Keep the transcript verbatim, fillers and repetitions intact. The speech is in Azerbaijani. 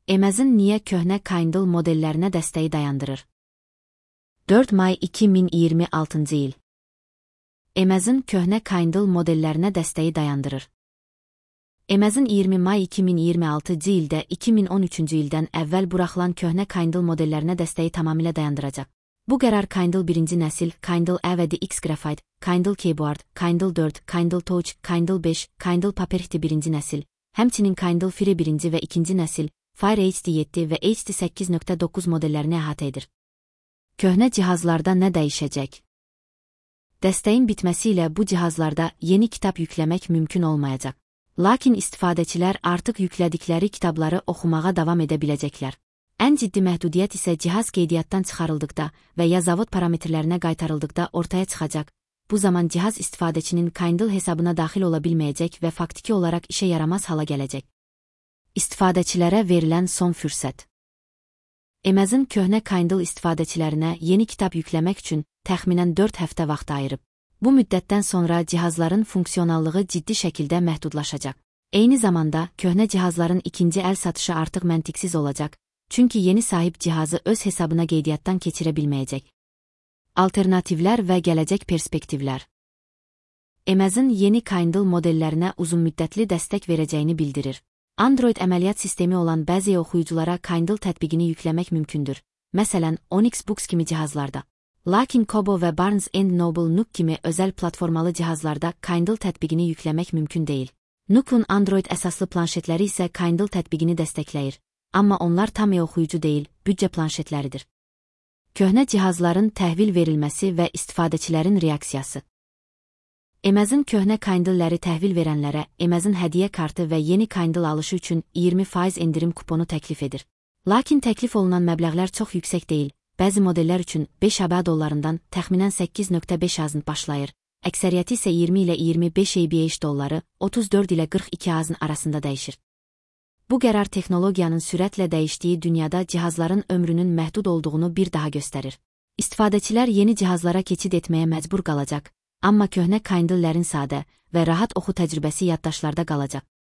Amazon niyə köhnə Kindle modellərinə dəstəyi dayandırır? dörd may iki min iyirmi altıncı il. Amazon köhnə Kindle modellərinə dəstəyi dayandırır. Amazon iyirmi may iki min iyirmi altıncı ildə iki min on üçüncü ildən əvvəl buraxılan köhnə Kindle modellərinə dəstəyi tamamilə dayandıracaq. Bu qərar Kindle birinci nəsil, Kindle E və D X Graphite, Kindle Keyboard, Kindle dörd, Kindle Touch, Kindle beş, Kindle Paperity birinci nəsil, həmçinin Kindle Free birinci və ikinci nəsil, Fire H D yeddi və H D səkkiz nöqtə doqquz modellərini əhatə edir. Köhnə cihazlarda nə dəyişəcək? Dəstəyin bitməsi ilə bu cihazlarda yeni kitab yükləmək mümkün olmayacaq. Lakin istifadəçilər artıq yüklədikləri kitabları oxumağa davam edə biləcəklər. Ən ciddi məhdudiyyət isə cihaz qeydiyyatdan çıxarıldıqda və ya zavod parametrlərinə qaytarıldıqda ortaya çıxacaq. Bu zaman cihaz istifadəçinin Kindle hesabına daxil ola bilməyəcək və faktiki olaraq işə yaramaz hala gələcək. İstifadəçilərə verilən son fürsət. Amazon köhnə Kindle istifadəçilərinə yeni kitab yükləmək üçün təxminən dörd həftə vaxt ayırıb. Bu müddətdən sonra cihazların funksionallığı ciddi şəkildə məhdudlaşacaq. Eyni zamanda köhnə cihazların ikinci əl satışı artıq məntiqsiz olacaq, çünki yeni sahib cihazı öz hesabına qeydiyyatdan keçirə bilməyəcək. Alternativlər və gələcək perspektivlər. Amazon yeni Kindle modellərinə uzunmüddətli dəstək verəcəyini bildirir. Android əməliyyat sistemi olan bəzi oxuyuculara Kindle tətbiqini yükləmək mümkündür. Məsələn, Onyx Books kimi cihazlarda. Lakin Kobo və Barnes and Noble Nook kimi özəl platformalı cihazlarda Kindle tətbiqini yükləmək mümkün deyil. Nook'un Android əsaslı planşetləri isə Kindle tətbiqini dəstəkləyir. Amma onlar tam e-oxuyucu deyil, büdcə planşetləridir. Köhnə cihazların təhvil verilməsi və istifadəçilərin reaksiyası. Amazon köhnə Kindle'ləri təhvil verənlərə Amazon hədiyyə kartı və yeni Kindle alışı üçün iyirmi faiz endirim kuponu təklif edir. Lakin təklif olunan məbləğlər çox yüksək deyil. Bəzi modellər üçün beş ABA dollarından təxminən səkkiz nöqtə beş azın başlayır. Əksəriyyəti isə iyirmi ilə iyirmi beş ABH dolları, otuz dörd ilə qırx iki azın arasında dəyişir. Bu qərar texnologiyanın sürətlə dəyişdiyi dünyada cihazların ömrünün məhdud olduğunu bir daha göstərir. İstifadəçilər yeni cihazlara keçid etməyə məcbur qalacaq, amma köhnə Kindle'lərin sadə və rahat oxu təcrübəsi yaddaşlarda qalacaq.